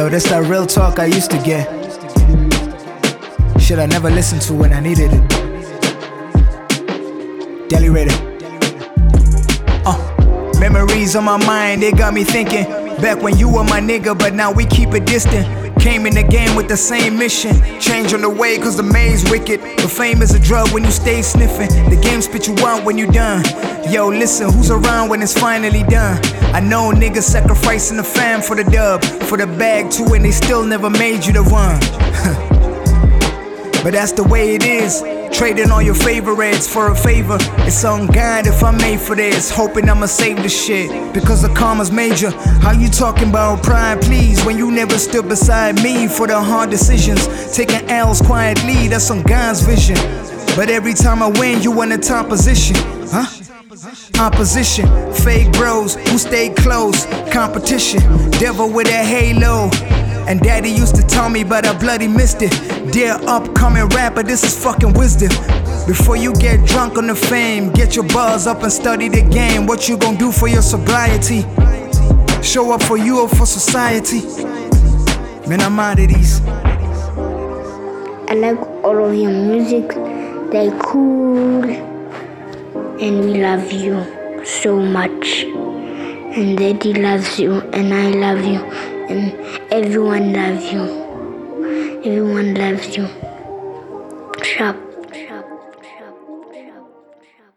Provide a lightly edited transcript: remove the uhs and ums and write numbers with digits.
Yo, that's that real talk I used to get. Shit I never listened to when I needed it. Deli Raider. Memories on my mind, they got me thinking back when you were my nigga, but now we keep it distant. Came in the game with the same mission. Change on the way cause the maze wicked. But fame is a drug when you stay sniffing. The game spit you out when you done. Yo, listen, who's around when it's finally done? I know niggas sacrificing the fam for the dub, for the bag too, and they still never made you the one. But that's the way it is. Trading all your favorites for a favor. It's on God if I'm made for this. Hoping I'ma save the shit because the karma's major. How you talking about pride, please, when you never stood beside me for the hard decisions? Taking L's quietly, that's on God's vision. But every time I win, you in the top position. Huh? Opposition, fake bros who stay close. Competition, devil with a halo. And daddy used to tell me, but I bloody missed it. Dear upcoming rapper, this is fucking wisdom. Before you get drunk on the fame, get your buzz up and study the game. What you gonna do for your sobriety? Show up for you or for society? Man, I'm out of these. I like all of your music. They're cool. And we love you so much. And daddy loves you, and I love you. And everyone loves you. Everyone loves you. Sharp.